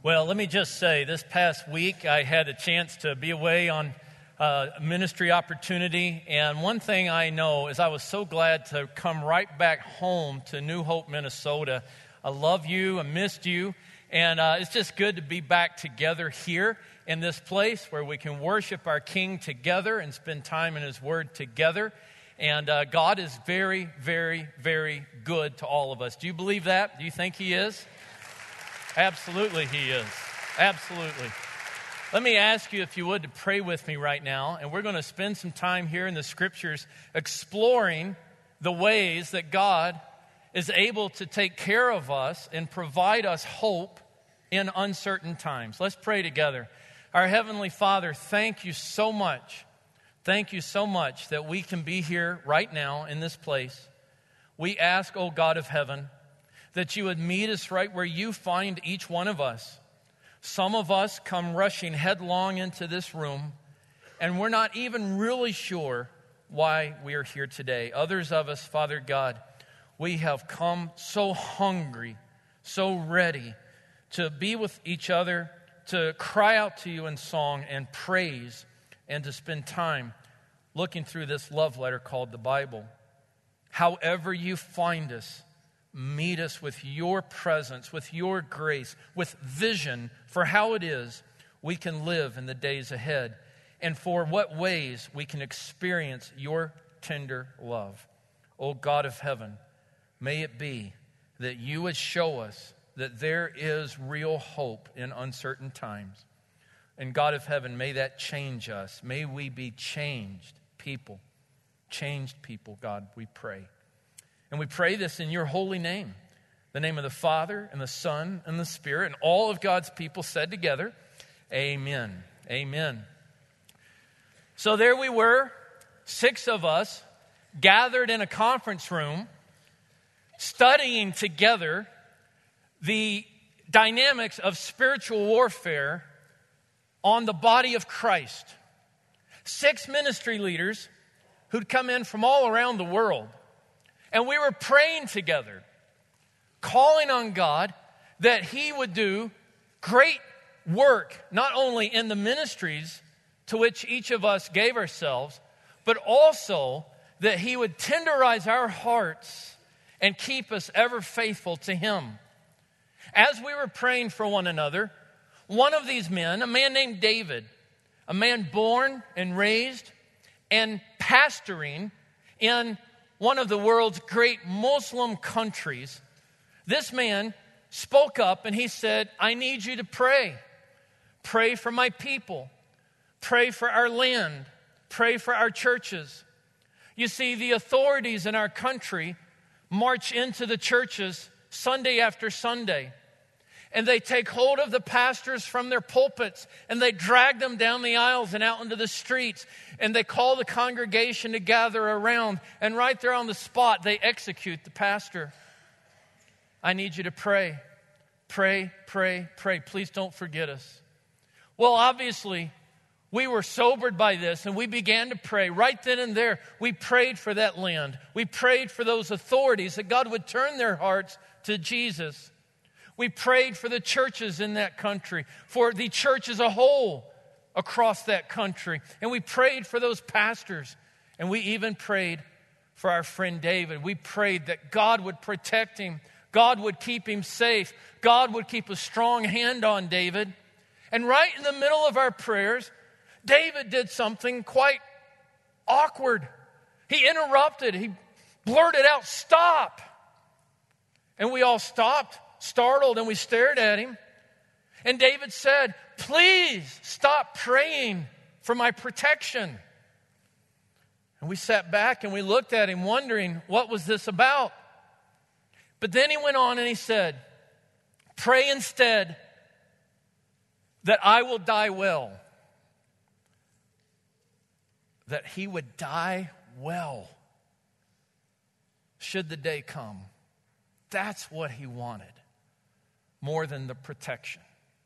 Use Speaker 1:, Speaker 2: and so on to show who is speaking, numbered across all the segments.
Speaker 1: Well, let me just say, this past week I had a chance to be away on ministry opportunity, and one thing I know is I was so glad to come right back home to New Hope, Minnesota. I love you, I missed you, and it's just good to be back together here in this place where we can worship our King together and spend time in His Word together. And God is very, very, very good to all of us. Do you believe that? Do you think He is? Absolutely He is. Absolutely. Let me ask you, if you would, to pray with me right now. And we're going to spend some time here in the Scriptures exploring the ways that God is able to take care of us and provide us hope in uncertain times. Let's pray together. Our Heavenly Father, thank you so much. Thank you so much that we can be here right now in this place. We ask, O God of heaven, that you would meet us right where you find each one of us. Some of us come rushing headlong into this room, and we're not even really sure why we are here today. Others of us, Father God, we have come so hungry, so ready to be with each other, to cry out to you in song and praise, and to spend time looking through this love letter called the Bible. However you find us, meet us with your presence, with your grace, with vision for how it is we can live in the days ahead, and for what ways we can experience your tender love. O God of heaven, may it be that you would show us that there is real hope in uncertain times. And God of heaven, may that change us. May we be changed people, God, we pray. And we pray this in your holy name, the name of the Father and the Son and the Spirit, and all of God's people said together, amen. Amen. So there we were, 6 of us, gathered in a conference room, studying together the dynamics of spiritual warfare on the body of Christ. 6 ministry leaders who'd come in from all around the world. And we were praying together, calling on God that He would do great work, not only in the ministries to which each of us gave ourselves, but also that He would tenderize our hearts and keep us ever faithful to Him. As we were praying for one another, one of these men, a man named David, a man born and raised and pastoring in one of the world's great Muslim countries, this man spoke up and he said, I need you to pray. Pray for my people. Pray for our land. Pray for our churches. You see, the authorities in our country march into the churches Sunday after Sunday, and they take hold of the pastors from their pulpits, and they drag them down the aisles and out into the streets, and they call the congregation to gather around, and right there on the spot, they execute the pastor. I need you to pray. Pray, pray, pray. Please don't forget us. Well, obviously, we were sobered by this, and we began to pray. Right then and there, we prayed for that land. We prayed for those authorities, that God would turn their hearts to Jesus. We prayed for the churches in that country, for the church as a whole across that country. And we prayed for those pastors. And we even prayed for our friend David. We prayed that God would protect him. God would keep him safe. God would keep a strong hand on David. And right in the middle of our prayers, David did something quite awkward. He interrupted. He blurted out, "Stop!" And we all stopped, startled, and we stared at him. And David said, "Please stop praying for my protection." And we sat back and we looked at him wondering, what was this about? But then he went on and he said, "Pray instead that I will die well." That he would die well should the day come. That's what he wanted, more than the protection.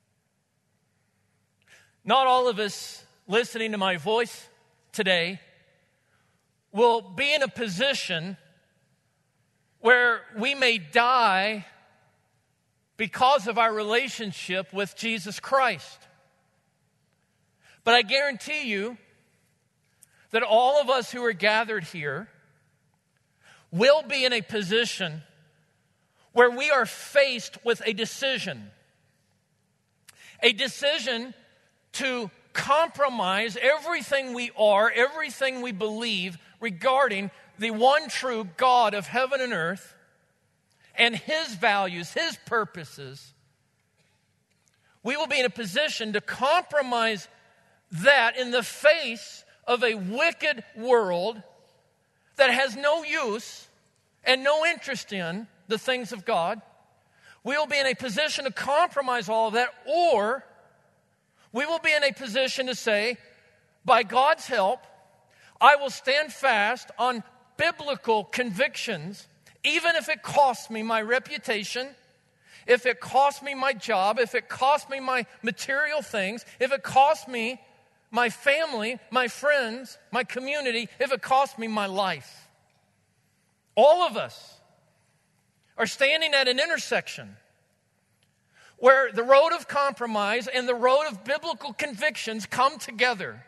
Speaker 1: Not all of us listening to my voice today will be in a position where we may die because of our relationship with Jesus Christ. But I guarantee you that all of us who are gathered here will be in a position where we are faced with a decision. A decision to compromise everything we are, everything we believe regarding the one true God of heaven and earth and His values, His purposes. We will be in a position to compromise that in the face of a wicked world that has no use and no interest in the things of God. We will be in a position to compromise all of that, or we will be in a position to say, by God's help, I will stand fast on biblical convictions, even if it costs me my reputation, if it costs me my job, if it costs me my material things, if it costs me my family, my friends, my community, if it costs me my life. All of us are standing at an intersection where the road of compromise and the road of biblical convictions come together.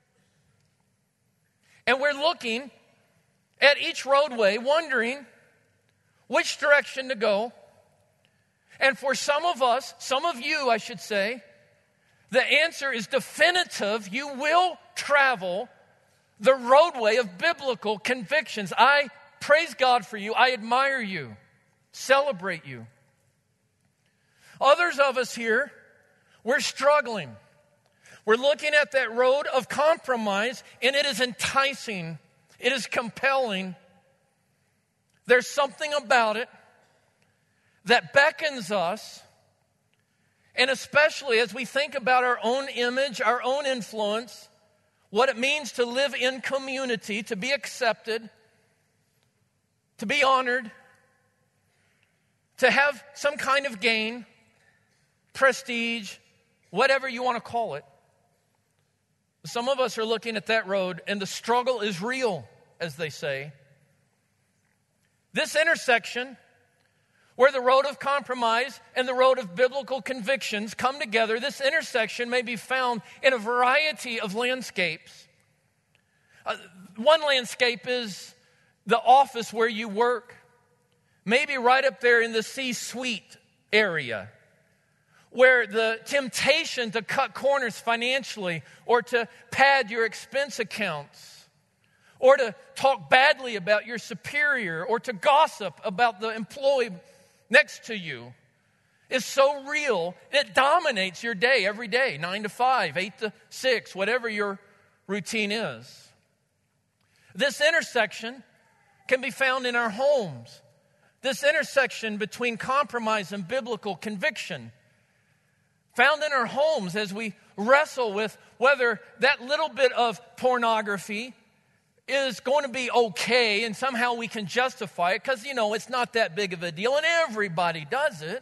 Speaker 1: And we're looking at each roadway, wondering which direction to go. And for some of us, some of you, I should say, the answer is definitive. You will travel the roadway of biblical convictions. I praise God for you. I admire you. Celebrate you. Others of us here, we're struggling. We're looking at that road of compromise, and it is enticing. It is compelling. There's something about it that beckons us, and especially as we think about our own image, our own influence, what it means to live in community, to be accepted, to be honored, to have some kind of gain, prestige, whatever you want to call it. Some of us are looking at that road, and the struggle is real, as they say. This intersection, where the road of compromise and the road of biblical convictions come together, this intersection may be found in a variety of landscapes. One landscape is the office where you work, maybe right up there in the C-suite area, where the temptation to cut corners financially or to pad your expense accounts or to talk badly about your superior or to gossip about the employee next to you is so real, it dominates your day every day, 9 to 5, 8 to 6, whatever your routine is. This intersection can be found in our homes. This intersection between compromise and biblical conviction found in our homes as we wrestle with whether that little bit of pornography is going to be okay and somehow we can justify it because, it's not that big of a deal and everybody does it.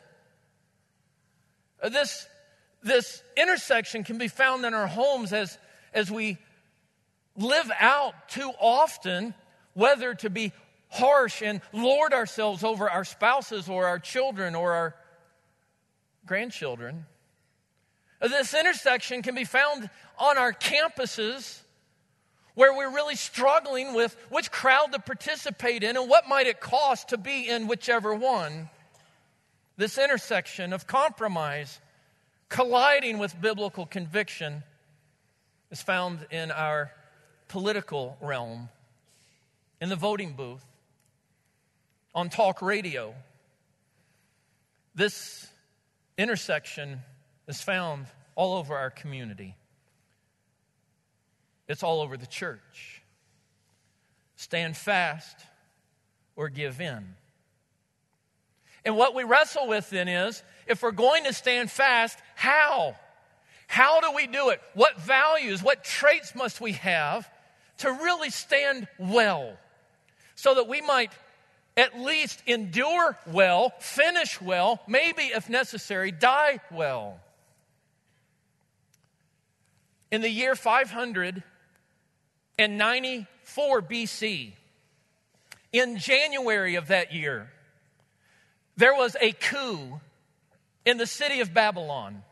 Speaker 1: This intersection can be found in our homes as we live out too often whether to be harsh and lord ourselves over our spouses or our children or our grandchildren. This intersection can be found on our campuses where we're really struggling with which crowd to participate in and what might it cost to be in whichever one. This intersection of compromise colliding with biblical conviction is found in our political realm, in the voting booth, on talk radio. This intersection is found all over our community. It's all over the church. Stand fast or give in. And what we wrestle with then is, if we're going to stand fast, how? How do we do it? What values, what traits must we have to really stand well so that we might at least endure well, finish well, maybe if necessary, die well? In the year 594 BC, in January of that year, there was a coup in the city of Babylon.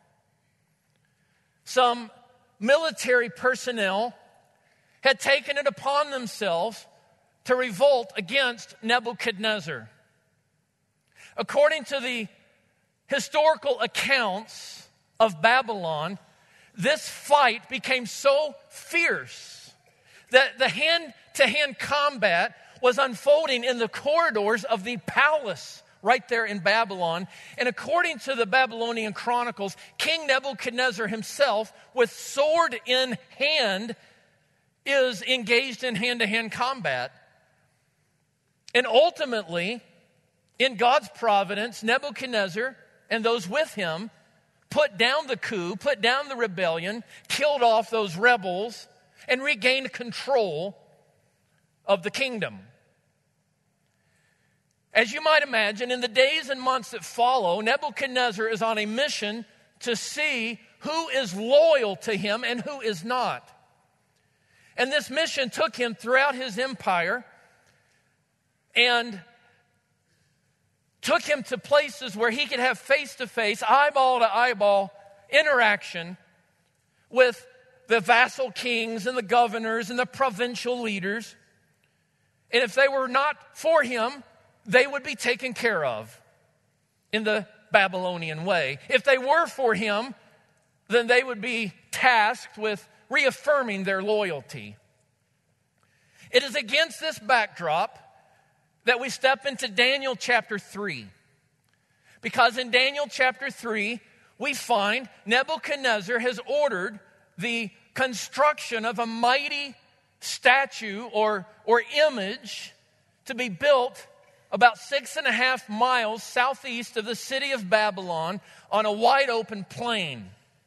Speaker 1: Some military personnel had taken it upon themselves to revolt against Nebuchadnezzar. According to the historical accounts of Babylon, this fight became so fierce that the hand-to-hand combat was unfolding in the corridors of the palace right there in Babylon. And according to the Babylonian Chronicles, King Nebuchadnezzar himself, with sword in hand, is engaged in hand-to-hand combat. And ultimately, in God's providence, Nebuchadnezzar and those with him put down the coup, put down the rebellion, killed off those rebels, and regained control of the kingdom. As you might imagine, in the days and months that follow, Nebuchadnezzar is on a mission to see who is loyal to him and who is not. And this mission took him throughout his empire and took him to places where he could have face-to-face, eyeball-to-eyeball interaction with the vassal kings and the governors and the provincial leaders. And if they were not for him, they would be taken care of in the Babylonian way. If they were for him, then they would be tasked with reaffirming their loyalty. It is against this backdrop that we step into Daniel chapter 3. Because in Daniel chapter 3, we find Nebuchadnezzar has ordered the construction of a mighty statue or image to be built about 6.5 miles southeast of the city of Babylon on a wide open plain.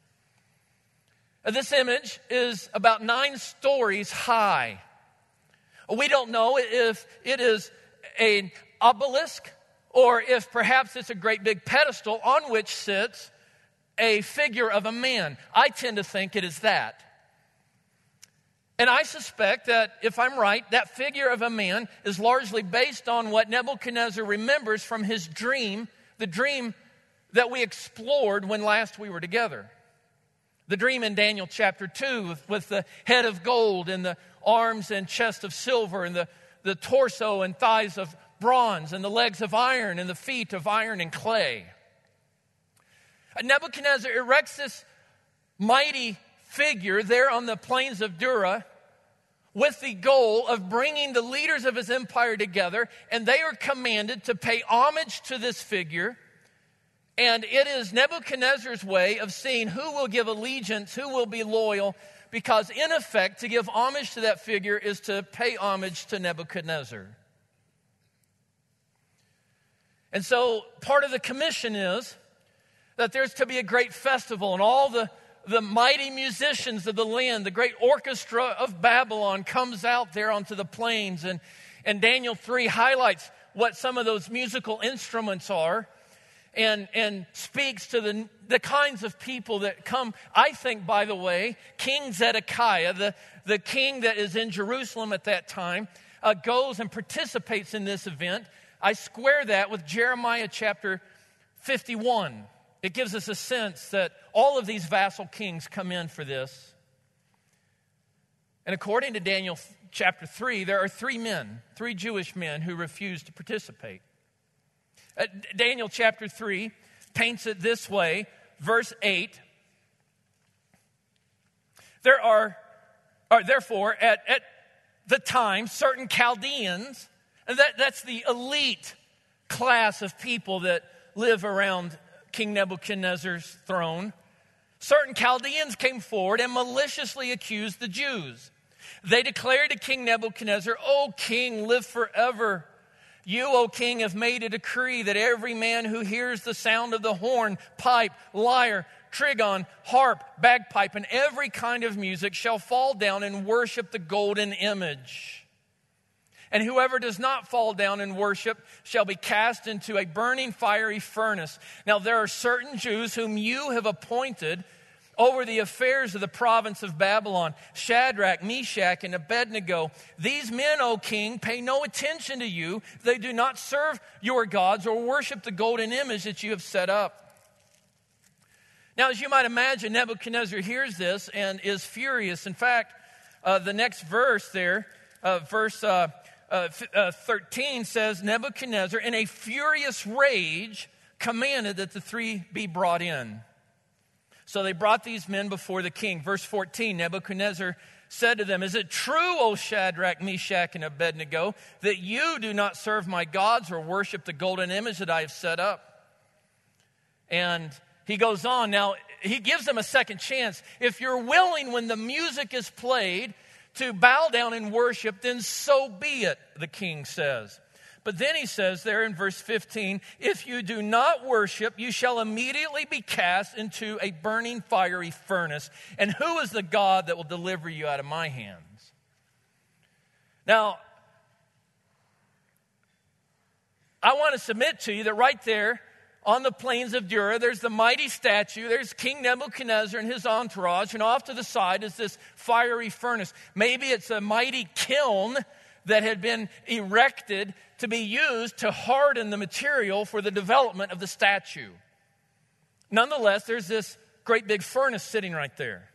Speaker 1: This image is about 9 stories high. We don't know if it is an obelisk or if perhaps it's a great big pedestal on which sits a figure of a man. I tend to think it is that. And I suspect that if I'm right, that figure of a man is largely based on what Nebuchadnezzar remembers from his dream, the dream that we explored when last we were together. The dream in Daniel chapter 2 with the head of gold and the arms and chest of silver and the torso and thighs of bronze and the legs of iron and the feet of iron and clay. Nebuchadnezzar erects this mighty figure there on the plains of Dura with the goal of bringing the leaders of his empire together, and they are commanded to pay homage to this figure. And it is Nebuchadnezzar's way of seeing who will give allegiance, who will be loyal, because in effect, to give homage to that figure is to pay homage to Nebuchadnezzar. And so part of the commission is that there's to be a great festival, and all the mighty musicians of the land, the great orchestra of Babylon comes out there onto the plains. And Daniel 3 highlights what some of those musical instruments are and speaks to the kinds of people that come. I think, by the way, King Zedekiah, the king that is in Jerusalem at that time, goes and participates in this event. I square that with Jeremiah chapter 51. It gives us a sense that all of these vassal kings come in for this. And according to Daniel chapter 3, there are 3 Jewish men who refuse to participate. Daniel chapter 3 paints it this way, verse 8. There are therefore at the time certain Chaldeans, and that's the elite class of people that live around King Nebuchadnezzar's throne. Certain Chaldeans came forward and maliciously accused the Jews. They declared to King Nebuchadnezzar, "O king, live forever. You, O king, have made a decree that every man who hears the sound of the horn, pipe, lyre, trigon, harp, bagpipe, and every kind of music shall fall down and worship the golden image. And whoever does not fall down and worship shall be cast into a burning fiery furnace. Now there are certain Jews whom you have appointed over the affairs of the province of Babylon, Shadrach, Meshach, and Abednego. These men, O king, pay no attention to you. They do not serve your gods or worship the golden image that you have set up. Now, as you might imagine, Nebuchadnezzar hears this and is furious. In fact, the next verse there, verse 13 says, Nebuchadnezzar, in a furious rage, commanded that the three be brought in. So they brought these men before the king. Verse 14, Nebuchadnezzar said to them, is it true, O Shadrach, Meshach, and Abednego, that you do not serve my gods or worship the golden image that I have set up? And he goes on. Now, he gives them a second chance. If you're willing, when the music is played, to bow down and worship, then so be it, the king says. But then he says there in verse 15, if you do not worship, you shall immediately be cast into a burning fiery furnace. And who is the God that will deliver you out of my hands? Now, I want to submit to you that right there on the plains of Dura, there's the mighty statue. There's King Nebuchadnezzar and his entourage. And off to the side is this fiery furnace. Maybe it's a mighty kiln that had been erected to be used to harden the material for the development of the statue. Nonetheless, there's this great big furnace sitting right there.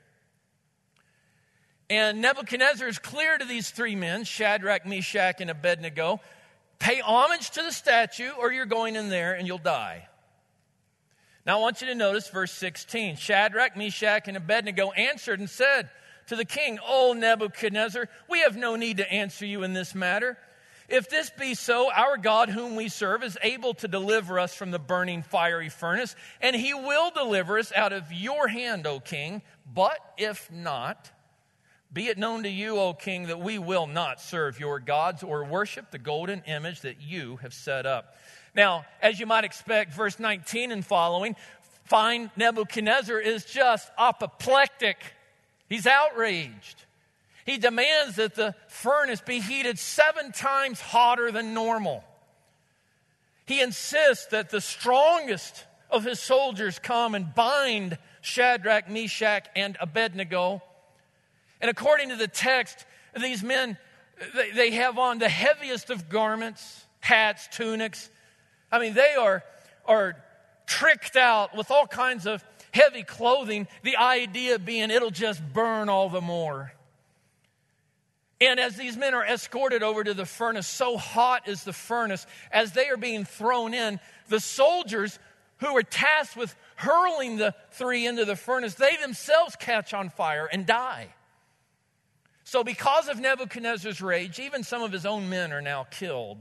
Speaker 1: And Nebuchadnezzar is clear to these three men, Shadrach, Meshach, and Abednego, pay homage to the statue or you're going in there and you'll die. Now I want you to notice verse 16. Shadrach, Meshach, and Abednego answered and said to the king, O Nebuchadnezzar, we have no need to answer you in this matter. If this be so, our God whom we serve is able to deliver us from the burning fiery furnace, and he will deliver us out of your hand, O king. But if not, be it known to you, O king, that we will not serve your gods or worship the golden image that you have set up. Now, as you might expect, verse 19 and following, find Nebuchadnezzar is just apoplectic. He's outraged. He demands that the furnace be heated 7 times hotter than normal. He insists that the strongest of his soldiers come and bind Shadrach, Meshach, and Abednego. And according to the text, these men, they have on the heaviest of garments, hats, tunics. I mean, they are tricked out with all kinds of heavy clothing, the idea being it'll just burn all the more. And as these men are escorted over to the furnace, so hot is the furnace, as they are being thrown in, the soldiers who are tasked with hurling the three into the furnace, they themselves catch on fire and die. So because of Nebuchadnezzar's rage, even some of his own men are now killed.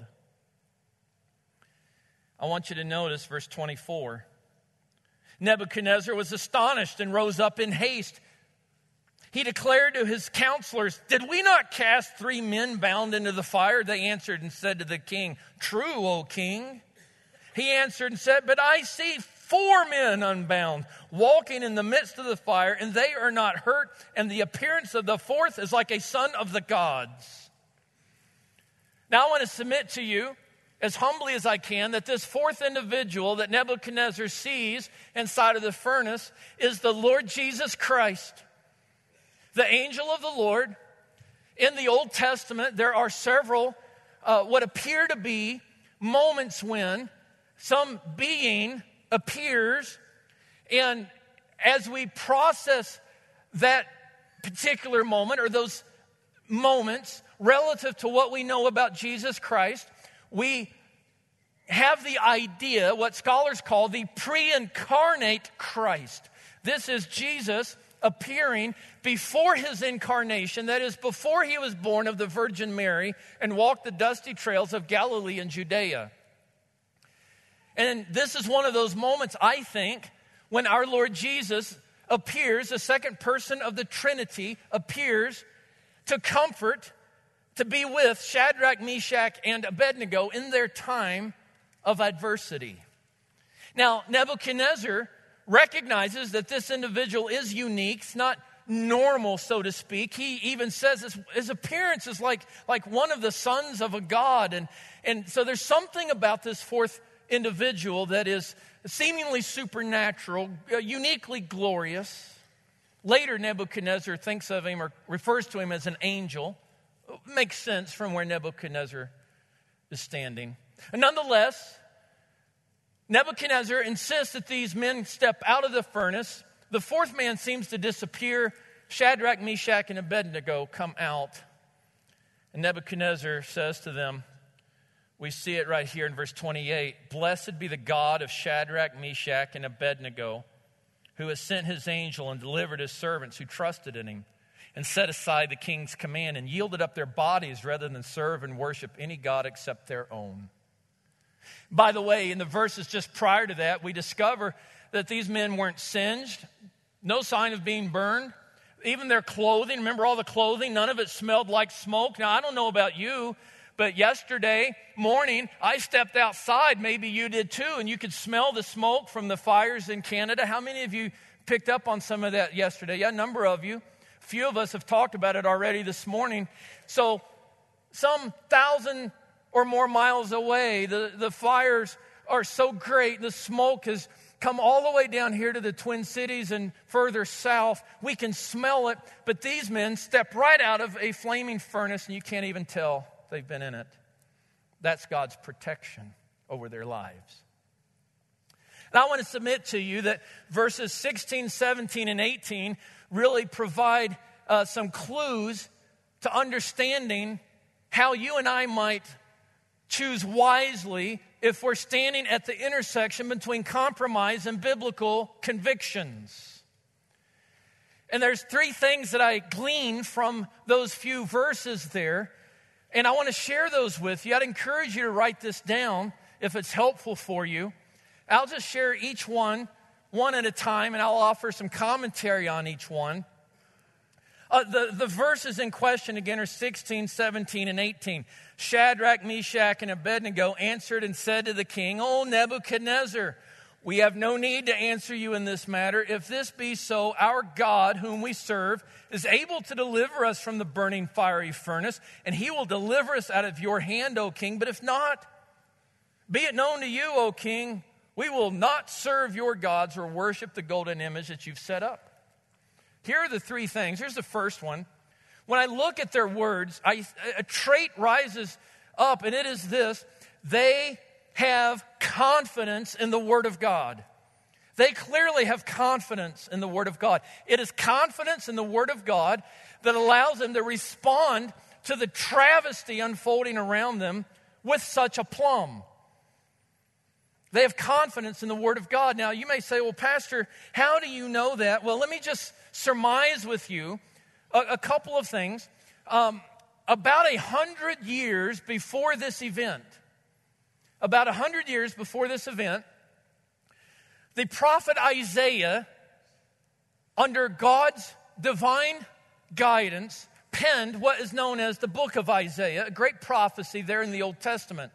Speaker 1: I want you to notice verse 24. Nebuchadnezzar was astonished and rose up in haste. He declared to his counselors, did we not cast 3 men bound into the fire? They answered and said to the king, true, O king. He answered and said, but I see 4 men unbound, walking in the midst of the fire, and they are not hurt, and the appearance of the 4th is like a son of the gods. Now I want to submit to you, as humbly as I can, that this 4th individual that Nebuchadnezzar sees inside of the furnace is the Lord Jesus Christ, the angel of the Lord. In the Old Testament, there are several what appear to be moments when some being appears, and as we process that particular moment or those moments relative to what we know about Jesus Christ, we have the idea, what scholars call the pre-incarnate Christ. This is Jesus appearing before his incarnation, that is, before he was born of the Virgin Mary and walked the dusty trails of Galilee and Judea. And this is one of those moments, I think, when our Lord Jesus appears, the second person of the Trinity appears to comfort, to be with Shadrach, Meshach, and Abednego in their time of adversity. Now, Nebuchadnezzar recognizes that this individual is unique. It's not normal, so to speak. He even says his appearance is like one of the sons of a god. And so there's something about this 4th individual that is seemingly supernatural, uniquely glorious. Later, Nebuchadnezzar thinks of him or refers to him as an angel. Makes sense from where Nebuchadnezzar is standing. And nonetheless, Nebuchadnezzar insists that these men step out of the furnace The fourth man seems to disappear. Shadrach, Meshach, and Abednego come out. And Nebuchadnezzar says to them, we see it right here in verse 28, "Blessed be the God of Shadrach, Meshach, and Abednego, who has sent his angel and delivered his servants who trusted in him, and set aside the king's command and yielded up their bodies rather than serve and worship any god except their own." By the way, in the verses just prior to that, we discover that these men weren't singed, no sign of being burned. Even their clothing, remember all the clothing, none of it smelled like smoke. Now, I don't know about you, but yesterday morning, I stepped outside, maybe you did too, and you could smell the smoke from the fires in Canada. How many of you picked up on some of that yesterday? Yeah, a number of you. A few of us have talked about it already this morning. So some 1,000 or more miles away, the fires are so great, the smoke has come all the way down here to the Twin Cities and further south. We can smell it, but these men step right out of a flaming furnace, and you can't even tell they've been in it. That's God's protection over their lives. And I want to submit to you that verses 16, 17, and 18 really provide some clues to understanding how you and I might choose wisely if we're standing at the intersection between compromise and biblical convictions. And there's three things that I glean from those few verses there. And I want to share those with you. I'd encourage you to write this down if it's helpful for you. I'll just share each one at a time, and I'll offer some commentary on each one. The verses in question, again, are 16, 17, and 18. Shadrach, Meshach, and Abednego answered and said to the king, "O Nebuchadnezzar, we have no need to answer you in this matter. If this be so, our God, whom we serve, is able to deliver us from the burning fiery furnace, and he will deliver us out of your hand, O king. But if not, be it known to you, O king, we will not serve your gods or worship the golden image that you've set up." Here are the three things. Here's the first one. When I look at their words, a trait rises up, and it is this: they have confidence in the Word of God. They clearly have confidence in the Word of God. It is confidence in the Word of God that allows them to respond to the travesty unfolding around them with such aplomb. They have confidence in the Word of God. Now, you may say, "Well, Pastor, how do you know that?" Well, let me just surmise with you a couple of things. About 100 years before this event, the prophet Isaiah, under God's divine guidance, penned what is known as the book of Isaiah, a great prophecy there in the Old Testament.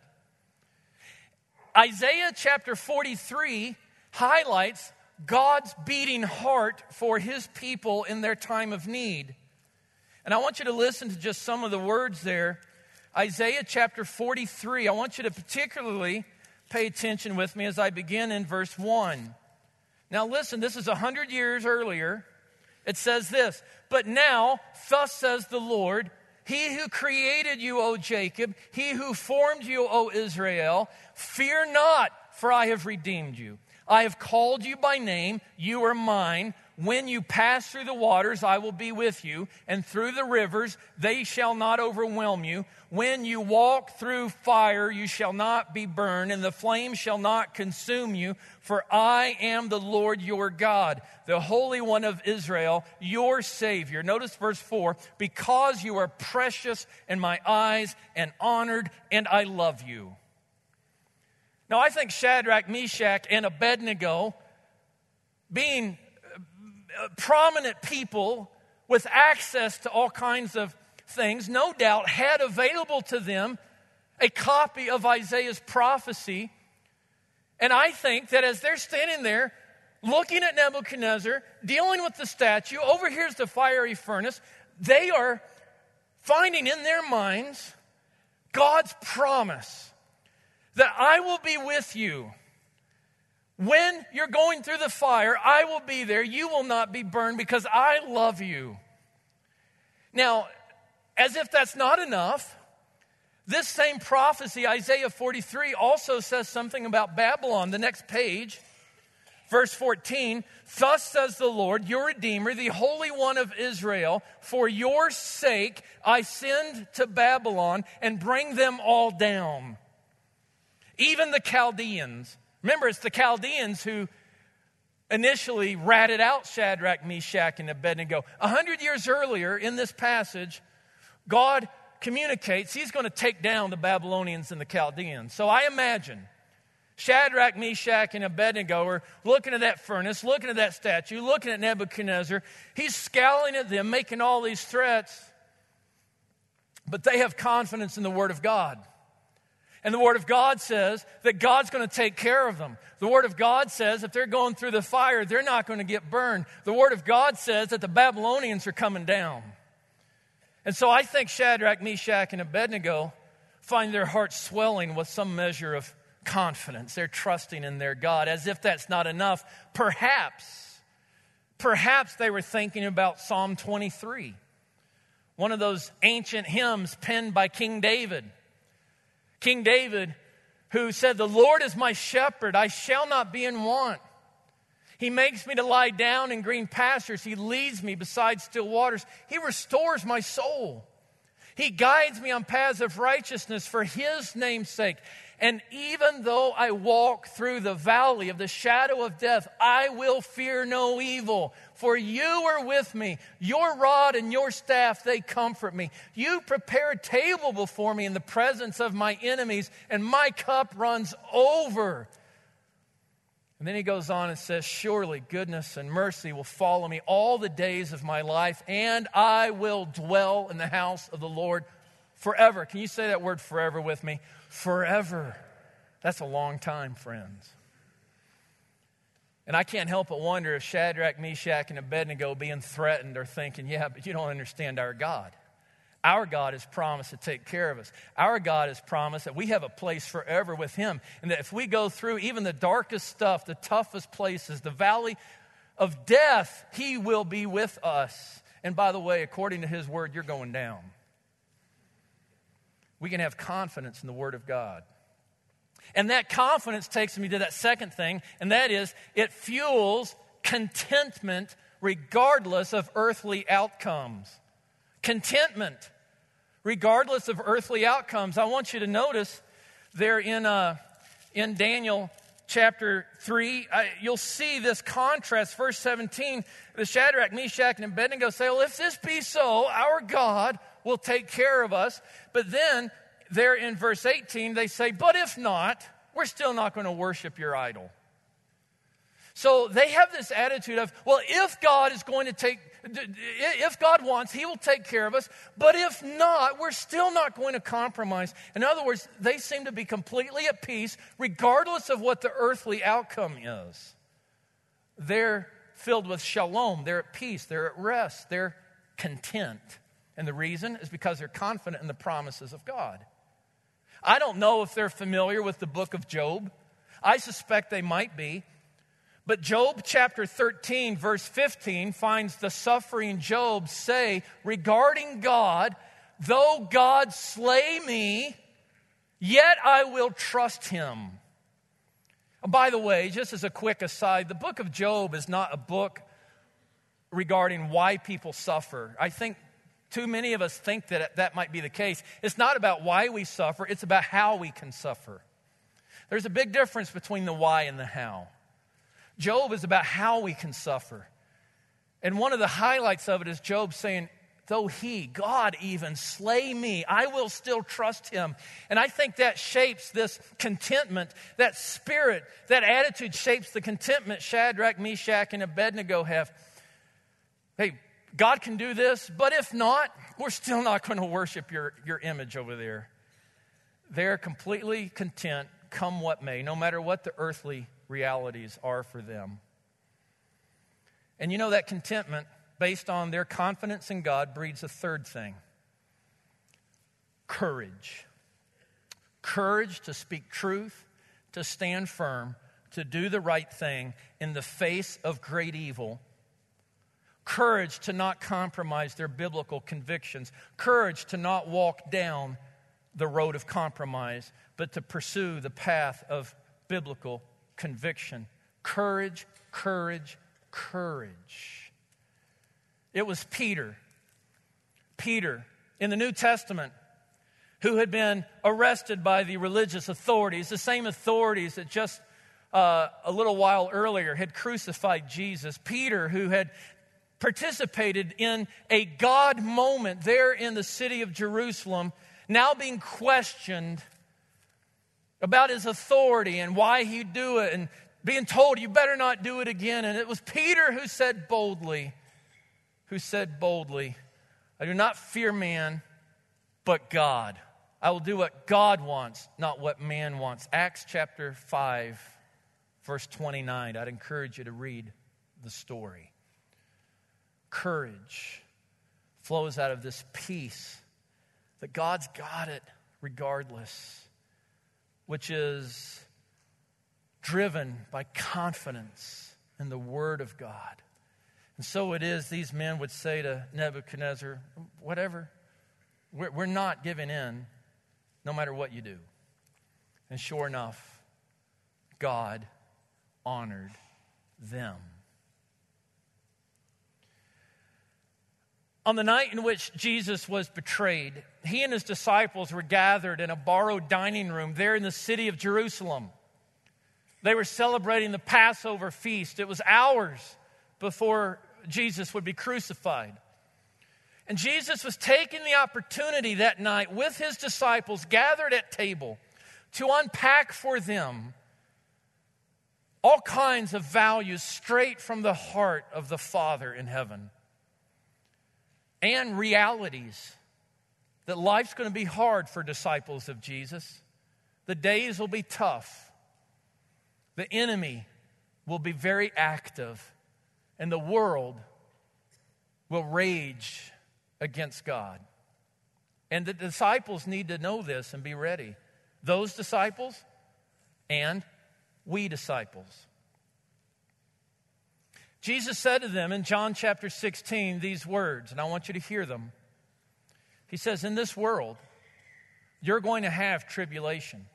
Speaker 1: Isaiah chapter 43 highlights God's beating heart for his people in their time of need. And I want you to listen to just some of the words there. Isaiah chapter 43, I want you to particularly pay attention with me as I begin in verse 1. Now listen, this is 100 years earlier. It says this: "But now, thus says the Lord, He who created you, O Jacob, He who formed you, O Israel, fear not, for I have redeemed you. I have called you by name, you are mine. When you pass through the waters, I will be with you, and through the rivers, they shall not overwhelm you. When you walk through fire, you shall not be burned, and the flame shall not consume you. For I am the Lord your God, the Holy One of Israel, your Savior." Notice verse 4, "Because you are precious in my eyes and honored, and I love you." Now, I think Shadrach, Meshach, and Abednego, being prominent people with access to all kinds of things, no doubt had available to them a copy of Isaiah's prophecy. And I think that as they're standing there looking at Nebuchadnezzar, dealing with the statue, over here's the fiery furnace, they are finding in their minds God's promise that I will be with you. When you're going through the fire, I will be there. You will not be burned because I love you. Now, as if that's not enough, this same prophecy, Isaiah 43, also says something about Babylon. The next page, Verse 14, thus says the Lord, your Redeemer, the Holy One of Israel, for your sake I send to Babylon and bring them all down. Even the Chaldeans. Remember, it's the Chaldeans who initially ratted out Shadrach, Meshach, and Abednego. 100 years earlier in this passage, God communicates He's going to take down the Babylonians and the Chaldeans. So I imagine Shadrach, Meshach, and Abednego are looking at that furnace, looking at that statue, looking at Nebuchadnezzar. He's scowling at them, making all these threats. But they have confidence in the Word of God. And the Word of God says that God's going to take care of them. The Word of God says if they're going through the fire, they're not going to get burned. The Word of God says that the Babylonians are coming down. And so I think Shadrach, Meshach, and Abednego find their hearts swelling with some measure of confidence. They're trusting in their God. As if that's not enough, perhaps they were thinking about Psalm 23, one of those ancient hymns penned by King David. King David, who said, the Lord is my shepherd, I shall not be in want. He makes me to lie down in green pastures. He leads me beside still waters. He restores my soul. He guides me on paths of righteousness for His name's sake. And even though I walk through the valley of the shadow of death, I will fear no evil. For you are with me. Your rod and your staff, they comfort me. You prepare a table before me in the presence of my enemies, and my cup runs over. And then he goes on and says, surely goodness and mercy will follow me all the days of my life, and I will dwell in the house of the Lord forever. Can you say that word forever with me? Forever. That's a long time, friends. And I can't help but wonder if Shadrach, Meshach, and Abednego being threatened are thinking, yeah, but you don't understand our God. Our God has promised to take care of us. Our God has promised that we have a place forever with Him. And that if we go through even the darkest stuff, the toughest places, the valley of death, He will be with us. And by the way, according to His word, you're going down. We can have confidence in the Word of God. And that confidence takes me to that second thing, and that is it fuels contentment regardless of earthly outcomes. Contentment regardless of earthly outcomes. I want you to notice there in Daniel chapter 3, you'll see this contrast. Verse 17, the Shadrach, Meshach, and Abednego say, well, if this be so, our God will take care of us. But then there in verse 18, they say, but if not, we're still not going to worship your idol. So they have this attitude of, well, if God wants, He will take care of us. But if not, we're still not going to compromise. In other words, they seem to be completely at peace, regardless of what the earthly outcome is. They're filled with shalom. They're at peace. They're at rest. They're content. And the reason is because they're confident in the promises of God. I don't know if they're familiar with the book of Job. I suspect they might be. But Job chapter 13, verse 15, finds the suffering Job say regarding God, though God slay me, yet I will trust Him. By the way, just as a quick aside, the book of Job is not a book regarding why people suffer. I think too many of us think that might be the case. It's not about why we suffer, it's about how we can suffer. There's a big difference between the why and the how. Job is about how we can suffer. And one of the highlights of it is Job saying, though God even slay me, I will still trust Him. And I think that shapes this contentment, that spirit, that attitude shapes the contentment Shadrach, Meshach, and Abednego have. Hey, God can do this, but if not, we're still not going to worship your image over there. They're completely content, come what may, no matter what the earthly realities are for them. And you know that contentment, based on their confidence in God, breeds a third thing. Courage. Courage to speak truth, to stand firm, to do the right thing in the face of great evil. Courage to not compromise their biblical convictions. Courage to not walk down the road of compromise, but to pursue the path of biblical conviction. Courage, courage, courage. It was Peter in the New Testament who had been arrested by the religious authorities, the same authorities that just a little while earlier had crucified Jesus. Peter, who had participated in a God moment there in the city of Jerusalem, now being questioned about his authority and why he'd do it, and being told, you better not do it again. And it was Peter who said boldly, I do not fear man, but God. I will do what God wants, not what man wants. Acts chapter 5, verse 29. I'd encourage you to read the story. Courage flows out of this peace that God's got it regardless, which is driven by confidence in the Word of God. And so it is, these men would say to Nebuchadnezzar, whatever, we're not giving in no matter what you do. And sure enough, God honored them. On the night in which Jesus was betrayed, he and his disciples were gathered in a borrowed dining room there in the city of Jerusalem. They were celebrating the Passover feast. It was hours before Jesus would be crucified. And Jesus was taking the opportunity that night with his disciples gathered at table to unpack for them all kinds of values straight from the heart of the Father in heaven. And realities that life's going to be hard for disciples of Jesus. The days will be tough. The enemy will be very active. And the world will rage against God. And the disciples need to know this and be ready. Those disciples and we disciples. Jesus said to them in John chapter 16 these words, and I want you to hear them. He says, in this world, you're going to have tribulation.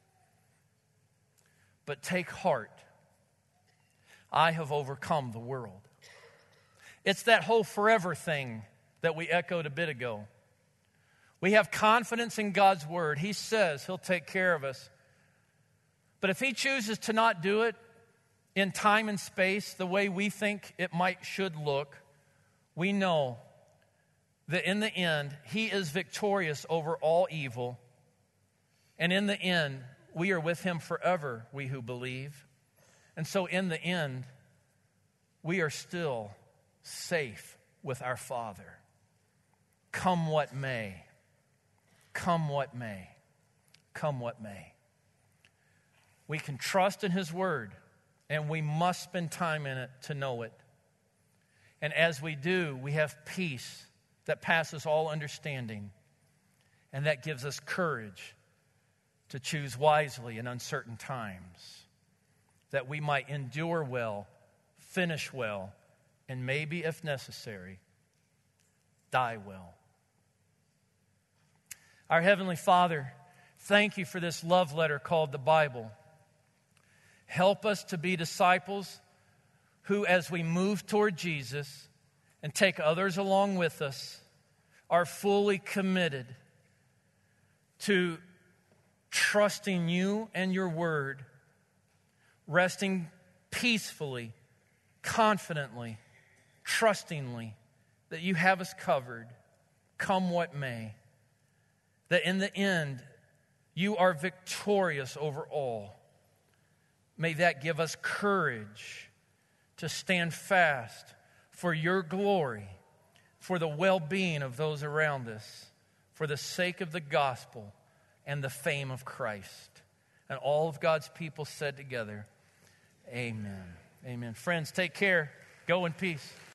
Speaker 1: But take heart. I have overcome the world. It's that whole forever thing that we echoed a bit ago. We have confidence in God's word. He says he'll take care of us. But if he chooses to not do it in time and space the way we think it should look, we know that in the end, he is victorious over all evil. And in the end, we are with him forever, we who believe. And so in the end, we are still safe with our Father. Come what may. Come what may. Come what may. We can trust in his word, and we must spend time in it to know it. And as we do, we have peace that passes all understanding, and that gives us courage to choose wisely in uncertain times, that we might endure well, finish well, and maybe, if necessary, die well. Our Heavenly Father, thank you for this love letter called the Bible. Help us to be disciples who, as we move toward Jesus and take others along with us, are fully committed to trusting you and your word, resting peacefully, confidently, trustingly that you have us covered, come what may. That in the end, you are victorious over all. May that give us courage to stand fast for your glory, for the well-being of those around us, for the sake of the gospel and the fame of Christ. And all of God's people said together, amen. Amen. Friends, take care. Go in peace.